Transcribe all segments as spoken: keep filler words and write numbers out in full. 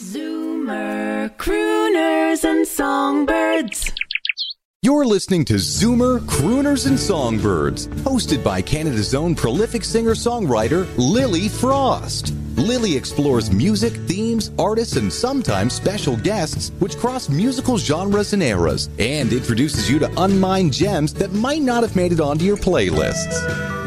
Zoomer, crooners and songbirds. You're listening to Zoomer, Crooners and Songbirds, hosted by Canada's own prolific singer-songwriter, Lily Frost. Lily explores music, themes, artists, and sometimes special guests which cross musical genres and eras, and introduces you to unmined gems that might not have made it onto your playlists.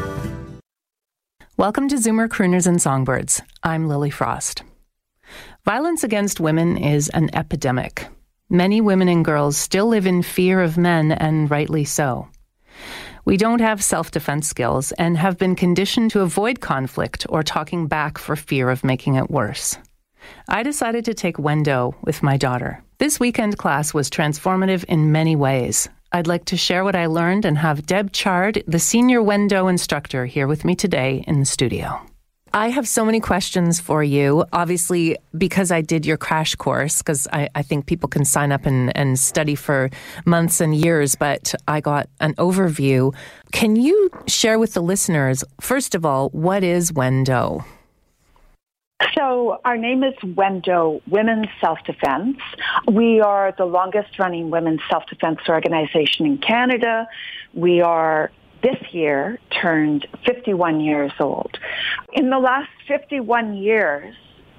Welcome to Zoomer, Crooners and Songbirds. I'm Lily Frost. Violence against women is an epidemic. Many women and girls still live in fear of men, and rightly so. We don't have self-defense skills and have been conditioned to avoid conflict or talking back for fear of making it worse. I decided to take Wendo with my daughter. This weekend class was transformative in many ways. I'd like to share what I learned and have Deb Chard, the senior Wendo instructor, here with me today in the studio. I have so many questions for you, obviously, because I did your crash course, because I, I think people can sign up and, and study for months and years, but I got an overview. Can you share with the listeners, first of all, what is Wendo? So our name is Wendo Women's Self-Defense. We are the longest-running women's self-defense organization in Canada. We are this year turned fifty-one years old. In the last fifty-one years,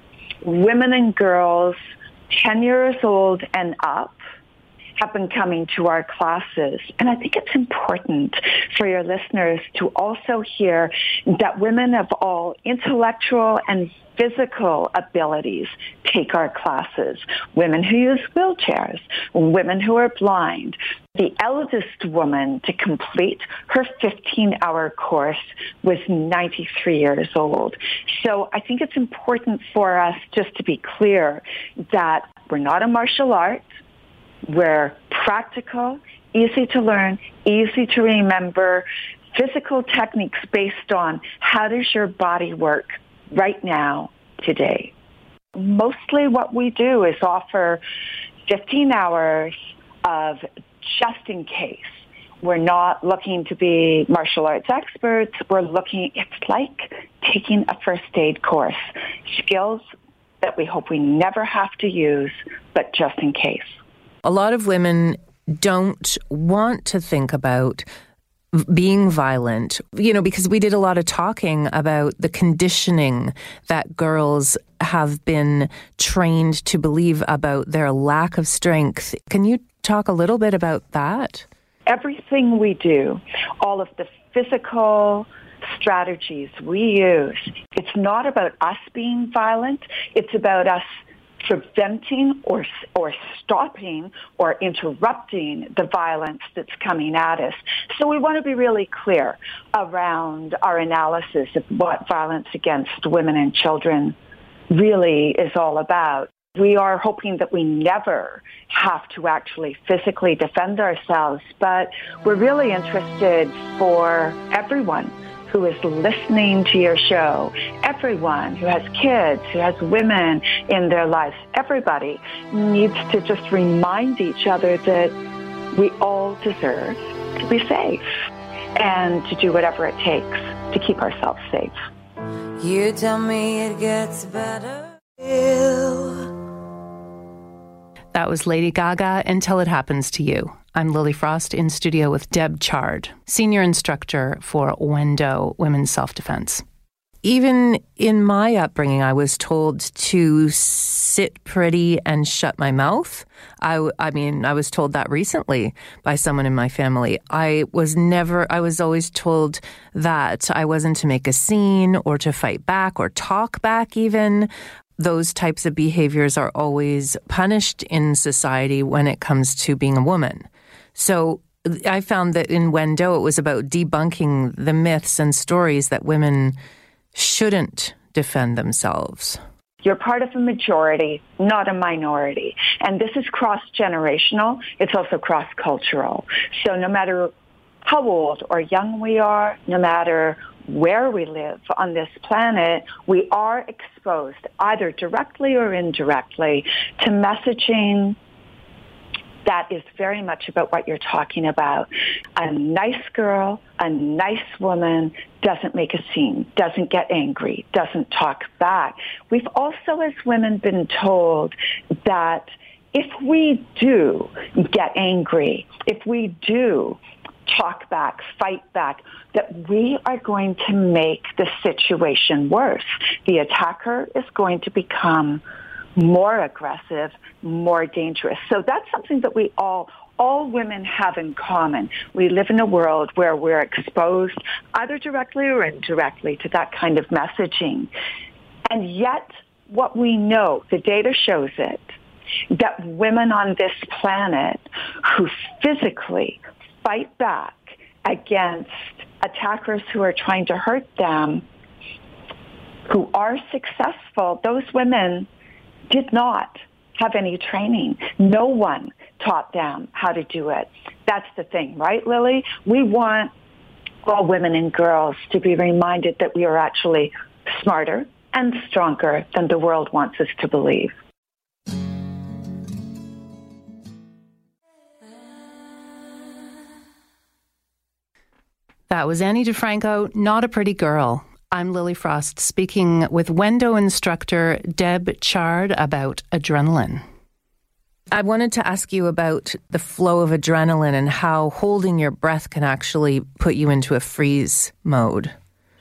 women and girls ten years old and up have been coming to our classes. And I think it's important for your listeners to also hear that women of all intellectual and physical abilities take our classes. Women who use wheelchairs, women who are blind. The eldest woman to complete her fifteen-hour course was ninety-three years old. So I think it's important for us just to be clear that we're not a martial art. We're practical, easy to learn, easy to remember, physical techniques based on how does your body work right now, today. Mostly what we do is offer fifteen hours of just in case. We're not looking to be martial arts experts. We're looking, it's like taking a first aid course. Skills that we hope we never have to use, but just in case. A lot of women don't want to think about being violent, you know, because we did a lot of talking about the conditioning that girls have been trained to believe about their lack of strength. Can you talk a little bit about that? Everything we do, all of the physical strategies we use, it's not about us being violent. It's about us preventing or or stopping or interrupting the violence that's coming at us. So we want to be really clear around our analysis of what violence against women and children really is all about. We are hoping that we never have to actually physically defend ourselves, but we're really interested for everyone who is listening to your show, everyone who has kids, who has women in their lives, everybody needs to just remind each other that we all deserve to be safe and to do whatever it takes to keep ourselves safe. You tell me it gets better. Ew. That was Lady Gaga, Until It Happens to You. I'm Lily Frost in studio with Deb Chard, senior instructor for Wendo Women's Self-Defense. Even in my upbringing, I was told to sit pretty and shut my mouth. I, I mean, I was told that recently by someone in my family. I was never, I was always told that I wasn't to make a scene or to fight back or talk back even. Those types of behaviors are always punished in society when it comes to being a woman. So I found that in Wendo, it was about debunking the myths and stories that women shouldn't defend themselves. You're part of a majority, not a minority. And this is cross-generational. It's also cross-cultural. So no matter how old or young we are, no matter where we live on this planet, we are exposed, either directly or indirectly, to messaging that is very much about what you're talking about. A nice girl, a nice woman doesn't make a scene, doesn't get angry, doesn't talk back. We've also, as women, been told that if we do get angry, if we do talk back, fight back, that we are going to make the situation worse. The attacker is going to become more aggressive, more dangerous. So that's something that we all, all women have in common. We live in a world where we're exposed either directly or indirectly to that kind of messaging. And yet, what we know, the data shows it, that women on this planet who physically fight back against attackers who are trying to hurt them, who are successful, those women did not have any training. No one taught them how to do it. That's the thing, right, Lily? We want all women and girls to be reminded that we are actually smarter and stronger than the world wants us to believe. That was Annie DeFranco, Not a Pretty Girl. I'm Lily Frost, speaking with Wendo instructor Deb Chard about adrenaline. I wanted to ask you about the flow of adrenaline and how holding your breath can actually put you into a freeze mode.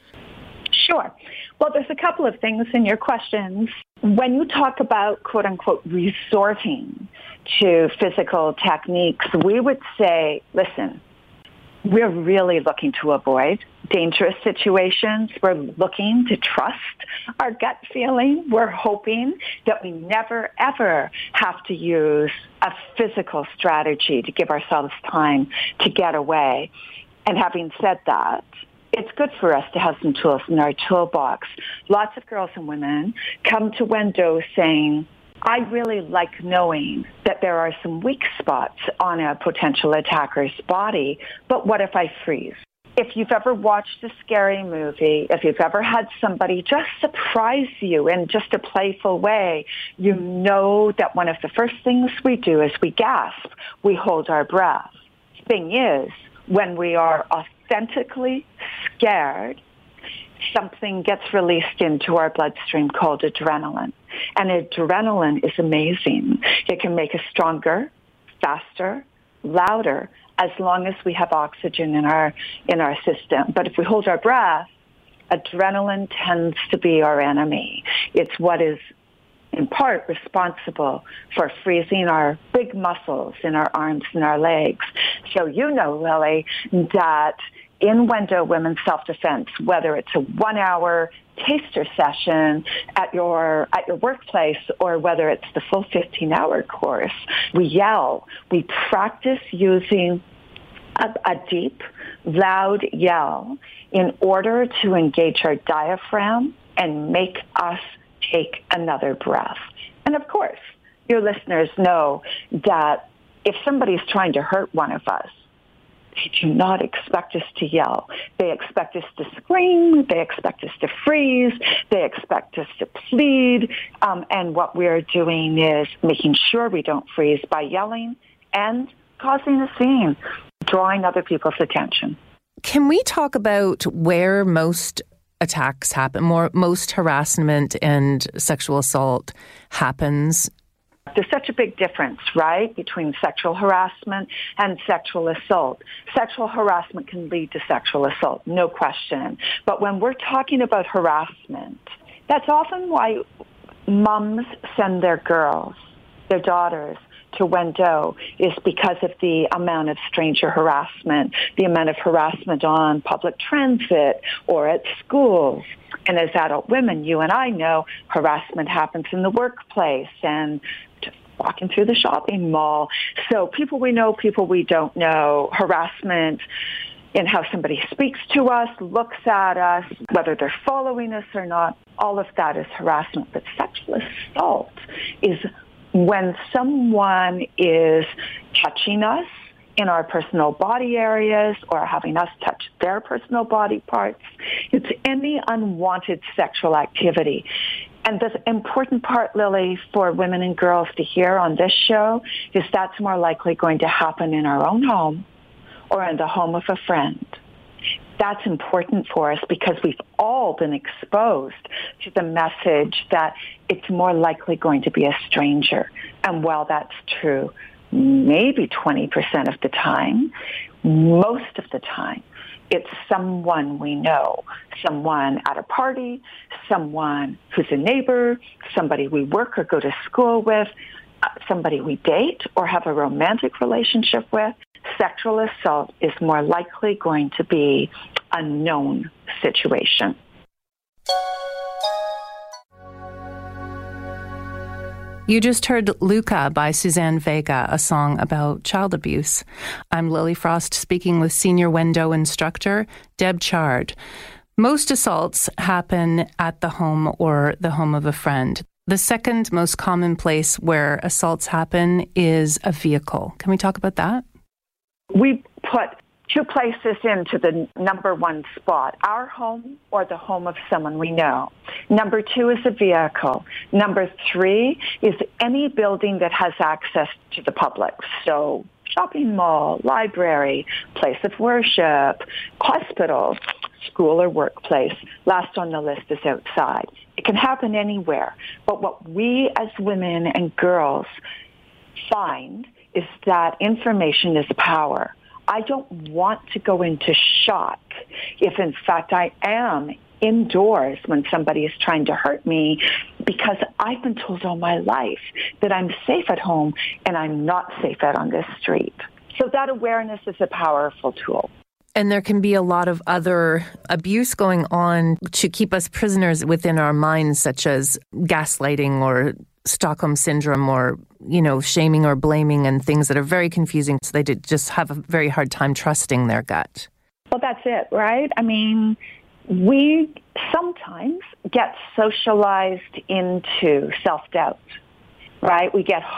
Sure. Well, there's a couple of things in your questions. When you talk about, quote unquote, resorting to physical techniques, we would say, listen, we're really looking to avoid dangerous situations. We're looking to trust our gut feeling. We're hoping that we never, ever have to use a physical strategy to give ourselves time to get away. And having said that, it's good for us to have some tools in our toolbox. Lots of girls and women come to Wendo saying, I really like knowing that there are some weak spots on a potential attacker's body, but what if I freeze? If you've ever watched a scary movie, if you've ever had somebody just surprise you in just a playful way, you know that one of the first things we do is we gasp, we hold our breath. Thing is, when we are authentically scared, something gets released into our bloodstream called adrenaline. And adrenaline is amazing. It can make us stronger, faster, louder, as long as we have oxygen in our in our system. But if we hold our breath, adrenaline tends to be our enemy. It's what is, in part, responsible for freezing our big muscles in our arms and our legs. So you know, Lily, that in Wendo Women's Self-Defense, whether it's a one-hour taster session at your at your workplace or whether it's the full fifteen-hour course, we yell. We practice using a, a deep, loud yell in order to engage our diaphragm and make us take another breath. And of course, your listeners know that if somebody's trying to hurt one of us, they do not expect us to yell. They expect us to scream. They expect us to freeze. They expect us to plead. Um, and what we're doing is making sure we don't freeze by yelling and causing a scene, drawing other people's attention. Can we talk about where most attacks happen, more most harassment and sexual assault happens? There's such a big difference, right, between sexual harassment and sexual assault. Sexual harassment can lead to sexual assault, no question. But when we're talking about harassment, that's often why moms send their girls, their daughters, to Wendo, is because of the amount of stranger harassment, the amount of harassment on public transit or at schools. And as adult women, you and I know harassment happens in the workplace and just walking through the shopping mall. So people we know, people we don't know, harassment in how somebody speaks to us, looks at us, whether they're following us or not, all of that is harassment. But sexual assault is when someone is touching us in our personal body areas or having us touch their personal body parts. It's any unwanted sexual activity. And the important part, Lily, for women and girls to hear on this show is that's more likely going to happen in our own home or in the home of a friend. That's important for us because we've all been exposed to the message that it's more likely going to be a stranger. And while that's true, maybe twenty percent of the time, most of the time, it's someone we know, someone at a party, someone who's a neighbor, somebody we work or go to school with, somebody we date or have a romantic relationship with. Sexual assault is more likely going to be a known situation. You just heard Luca by Suzanne Vega, a song about child abuse. I'm Lily Frost speaking with senior Wendo instructor Deb Chard. Most assaults happen at the home or the home of a friend. The second most common place where assaults happen is a vehicle. Can we talk about that? We put two places into the number one spot, our home or the home of someone we know. Number two is a vehicle. Number three is any building that has access to the public. So shopping mall, library, place of worship, hospital, school or workplace. Last on the list is outside. It can happen anywhere. But what we as women and girls find is that information is power. I don't want to go into shock if, in fact, I am indoors when somebody is trying to hurt me because I've been told all my life that I'm safe at home and I'm not safe out on this street. So that awareness is a powerful tool. And there can be a lot of other abuse going on to keep us prisoners within our minds, such as gaslighting or Stockholm syndrome or, you know, shaming or blaming and things that are very confusing. So they did just have a very hard time trusting their gut. Well, that's it, right? I mean, we sometimes get socialized into self-doubt, right? We get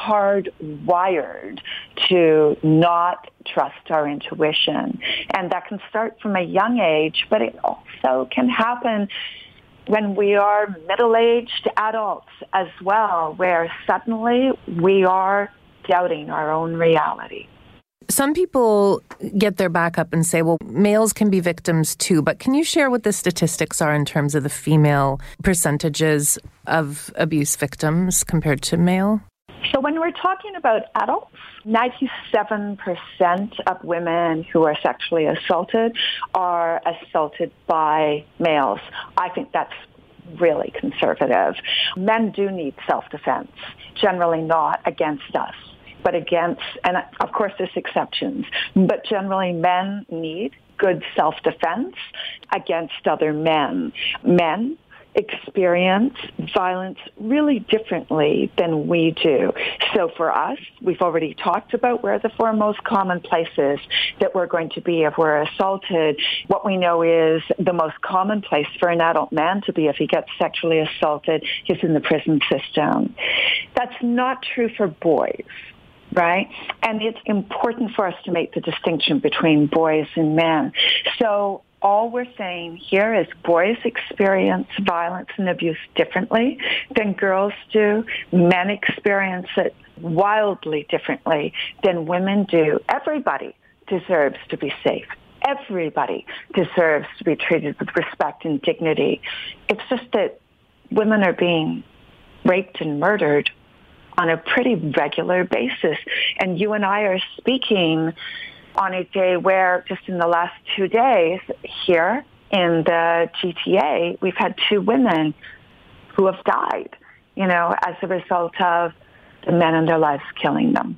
hardwired to not trust our intuition. And that can start from a young age, but it also can happen when we are middle-aged adults as well, where suddenly we are doubting our own reality. Some people get their back up and say, well, males can be victims too, but can you share what the statistics are in terms of the female percentages of abuse victims compared to male? So when we're talking about adults, ninety-seven percent of women who are sexually assaulted are assaulted by males. I think that's really conservative. Men do need self-defense, generally not against us, but against, and of course there's exceptions, but generally men need good self-defense against other men. Men experience violence really differently than we do. So for us, we've already talked about where the four most common places that we're going to be if we're assaulted. What we know is the most common place for an adult man to be if he gets sexually assaulted is in the prison system. That's not true for boys. Right? And it's important for us to make the distinction between boys and men. So all we're saying here is boys experience violence and abuse differently than girls do. Men experience it wildly differently than women do. Everybody deserves to be safe. Everybody deserves to be treated with respect and dignity. It's just that women are being raped and murdered on a pretty regular basis. And you and I are speaking on a day where just in the last two days here in the G T A, we've had two women who have died, you know, as a result of the men in their lives killing them.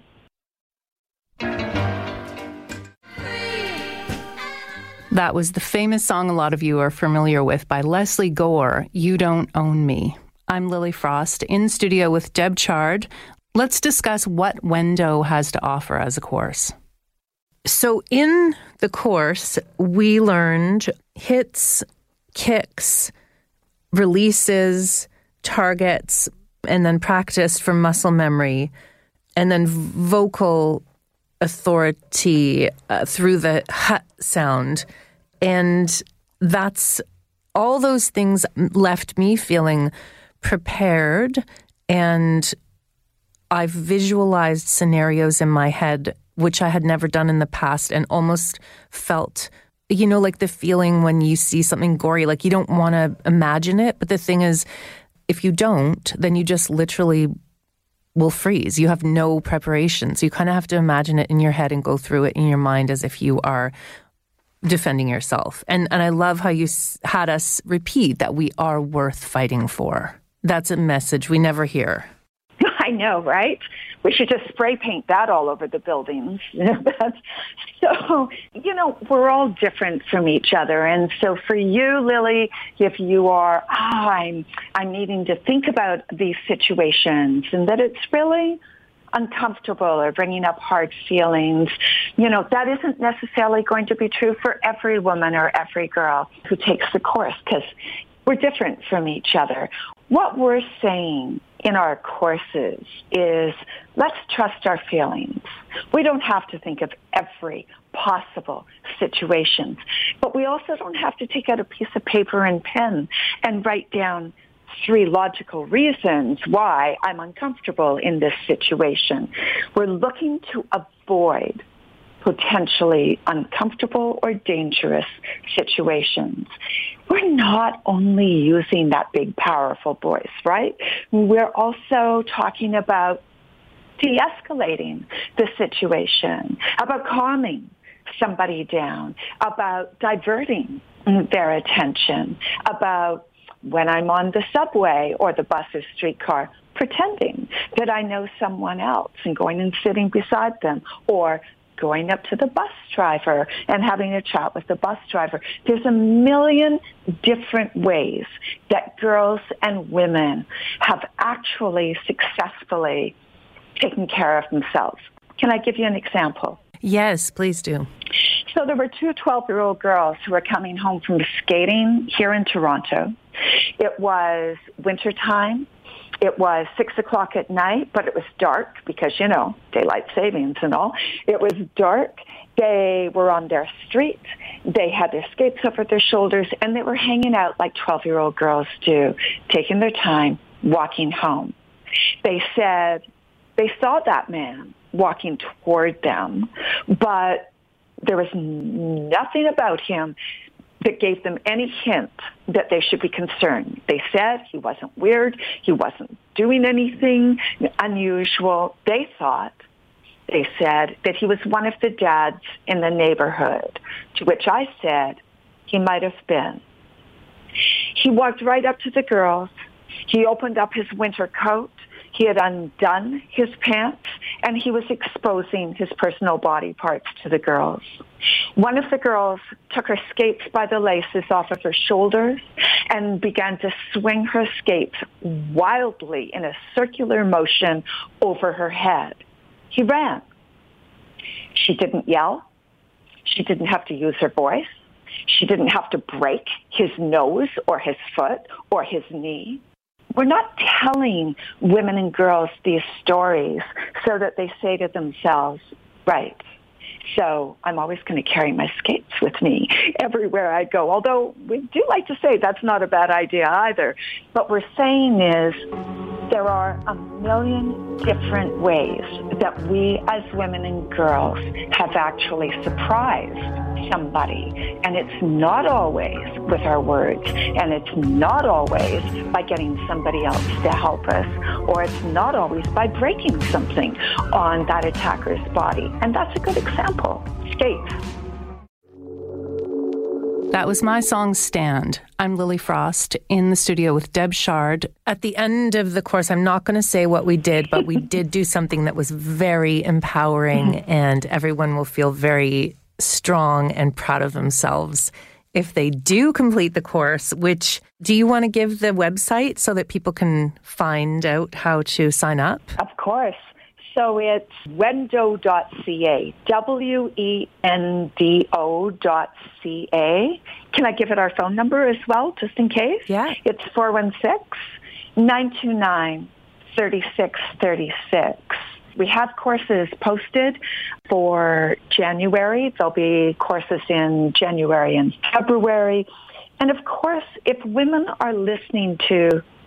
That was the famous song a lot of you are familiar with by Leslie Gore, You Don't Own Me. I'm Lily Frost in studio with Deb Chard. Let's discuss what Wendo has to offer as a course. So in the course, we learned hits, kicks, releases, targets, and then practiced for muscle memory, and then vocal authority uh, through the hut sound. And that's all those things left me feeling prepared and I've visualized scenarios in my head, which I had never done in the past, and almost felt, you know, like the feeling when you see something gory, like you don't want to imagine it. But the thing is, if you don't, then you just literally will freeze. You have no preparation. So you kind of have to imagine it in your head and go through it in your mind as if you are defending yourself. And and I love how you had us repeat that we are worth fighting for. That's a message we never hear. I know, right? We should just spray paint that all over the buildings. So, you know, we're all different from each other. And so for you, Lily, if you are, oh, I'm, I'm needing to think about these situations and that it's really uncomfortable or bringing up hard feelings, you know, that isn't necessarily going to be true for every woman or every girl who takes the course, because we're different from each other. What we're saying in our courses is, let's trust our feelings. We don't have to think of every possible situation, but we also don't have to take out a piece of paper and pen and write down three logical reasons why I'm uncomfortable in this situation. We're looking to avoid potentially uncomfortable or dangerous situations. We're not only using that big, powerful voice, right? We're also talking about de-escalating the situation, about calming somebody down, about diverting their attention, about when I'm on the subway or the bus or streetcar, pretending that I know someone else and going and sitting beside them, or going up to the bus driver and having a chat with the bus driver. There's a million different ways that girls and women have actually successfully taken care of themselves. Can I give you an example? Yes, please do. So there were two twelve-year-old girls who were coming home from skating here in Toronto. It was wintertime. It was six o'clock at night, but it was dark because, you know, daylight savings and all. It was dark. They were on their street. They had their skates over their shoulders, and they were hanging out like twelve-year-old girls do, taking their time, walking home. They said they saw that man walking toward them, but there was nothing about him that gave them any hint that they should be concerned. They said he wasn't weird. He wasn't doing anything unusual. They thought, they said, that he was one of the dads in the neighborhood, to which I said he might have been. He walked right up to the girls. He opened up his winter coat. He had undone his pants, and he was exposing his personal body parts to the girls. One of the girls took her skates by the laces off of her shoulders and began to swing her skates wildly in a circular motion over her head. He ran. She didn't yell. She didn't have to use her voice. She didn't have to break his nose or his foot or his knee. We're not telling women and girls these stories so that they say to themselves, right, so I'm always going to carry my skates with me everywhere I go. Although we do like to say that's not a bad idea either. What we're saying is there are a million different ways that we as women and girls have actually surprised somebody. And it's not always with our words, and it's not always by getting somebody else to help us, or it's not always by breaking something on that attacker's body. And that's a good example. Skates. That was my song, Stand. I'm Lily Frost in the studio with Deb Shard. At the end of the course, I'm not going to say what we did, but we did do something that was very empowering, and everyone will feel very strong and proud of themselves if they do complete the course. Which, do you want to give the website so that people can find out how to sign up? Of course. So it's wendo dot c a, W E N D O dot C A. Can I give it our phone number as well, just in case? Yeah. It's four one six, nine two nine, three six three six. We have courses posted for January. There'll be courses in January and February. And of course, if women are listening to this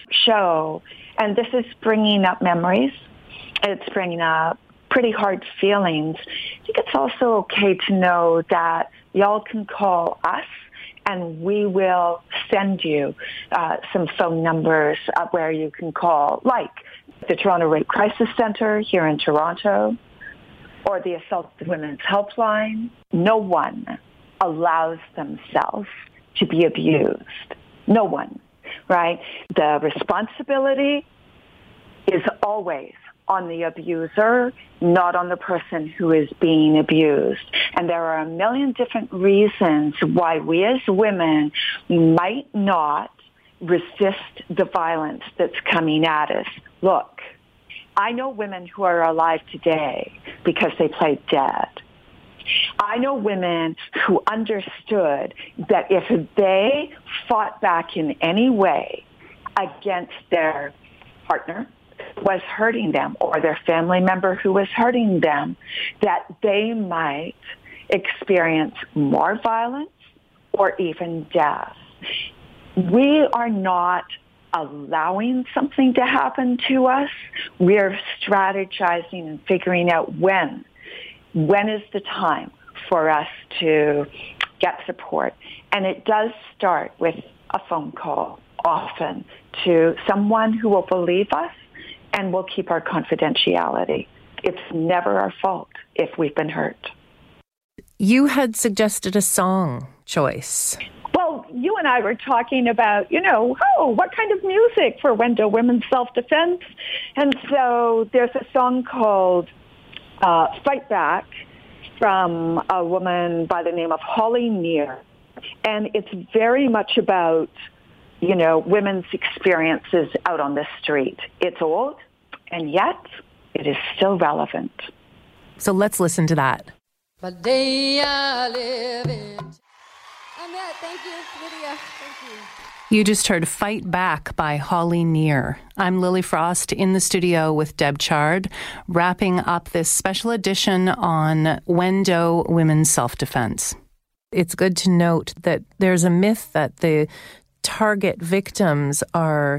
show, and this is bringing up memories. It's bringing up pretty hard feelings. I think it's also okay to know that y'all can call us, and we will send you uh, some phone numbers uh, where you can call, like the Toronto Rape Crisis Center here in Toronto, or the Assaulted Women's Helpline. No one allows themselves to be abused. No one, right? The responsibility is always on the abuser, not on the person who is being abused. And there are a million different reasons why we as women might not resist the violence that's coming at us. Look, I know women who are alive today because they played dead. I know women who understood that if they fought back in any way against their partner who was hurting them or their family member who was hurting them, that they might experience more violence or even death. We are not allowing something to happen to us. We're strategizing and figuring out when. When is the time for us to get support? And it does start with a phone call, often, to someone who will believe us and will keep our confidentiality. It's never our fault if we've been hurt. You had suggested a song choice. Well, you and I were talking about, you know, oh, what kind of music for Wendo Women's Self-Defense? And so there's a song called uh, Fight Back from a woman by the name of Holly Near. And it's very much about, you know, women's experiences out on the street. It's old, and yet it is still relevant. So let's listen to that. But they are living. Annette, thank you. Lydia, thank you. You just heard Fight Back by Holly Near. I'm Lily Frost in the studio with Deb Chard, wrapping up this special edition on Wendo Women's Self-Defense. It's good to note that there's a myth that the target victims are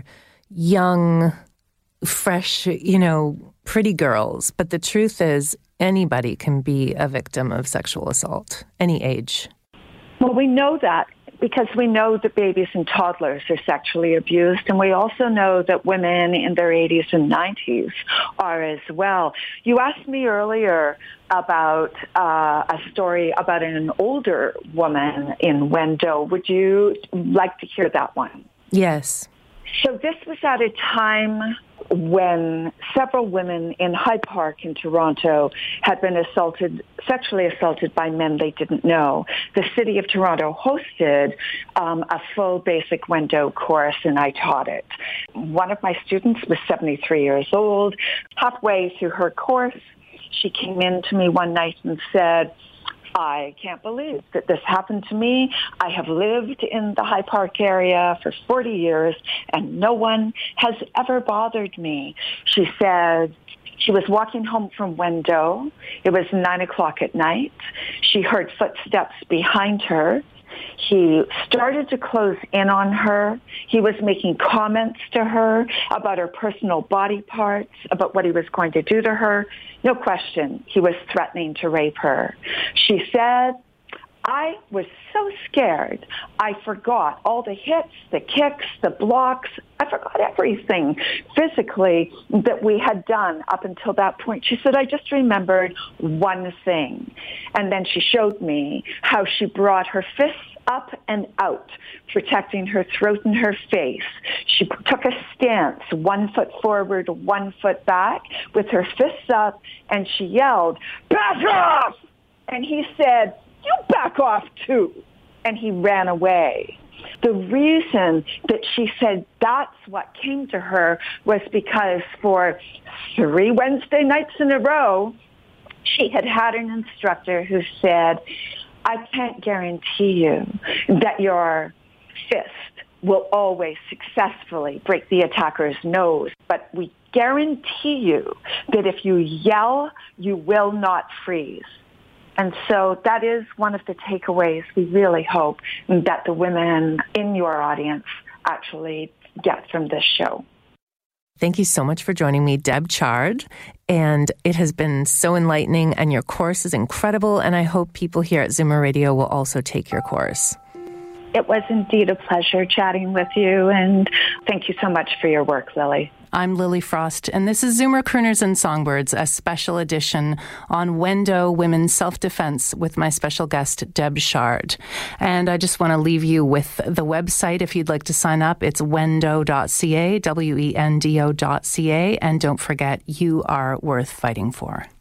young, fresh, you know, pretty girls. But the truth is anybody can be a victim of sexual assault, any age. Well, we know that because we know that babies and toddlers are sexually abused, and we also know that women in their eighties and nineties are as well. You asked me earlier about uh, a story about an older woman in Wendo. Would you like to hear that one? Yes. So this was at a time when several women in Hyde Park in Toronto had been assaulted, sexually assaulted by men they didn't know. The city of Toronto hosted um, a full basic Wendo course, and I taught it. One of my students was seventy-three years old. Halfway through her course, she came in to me one night and said, I can't believe that this happened to me. I have lived in the High Park area for forty years, and no one has ever bothered me. She said she was walking home from Wendo. It was nine o'clock at night. She heard footsteps behind her. He started to close in on her. He was making comments to her about her personal body parts, about what he was going to do to her. No question, he was threatening to rape her. She said, I was so scared. I forgot all the hits, the kicks, the blocks. I forgot everything physically that we had done up until that point. She said, I just remembered one thing. And then she showed me how she brought her fists up and out, protecting her throat and her face. She took a stance, one foot forward, one foot back, with her fists up, and she yelled, back off! And he said, you back off too. And he ran away. The reason that she said that's what came to her was because for three Wednesday nights in a row, she had had an instructor who said, I can't guarantee you that your fist will always successfully break the attacker's nose, but we guarantee you that if you yell, you will not freeze. And so that is one of the takeaways. We really hope that the women in your audience actually get from this show. Thank you so much for joining me, Deb Chard. And it has been so enlightening, and your course is incredible. And I hope people here at Zoomer Radio will also take your course. It was indeed a pleasure chatting with you, and thank you so much for your work, Lily. I'm Lily Frost, and this is Zoomer Crooners and Songbirds, a special edition on Wendo Women's Self-Defense with my special guest, Deb Chard. And I just want to leave you with the website if you'd like to sign up. It's wendo dot c a, W E N D O dot C A, and don't forget, you are worth fighting for.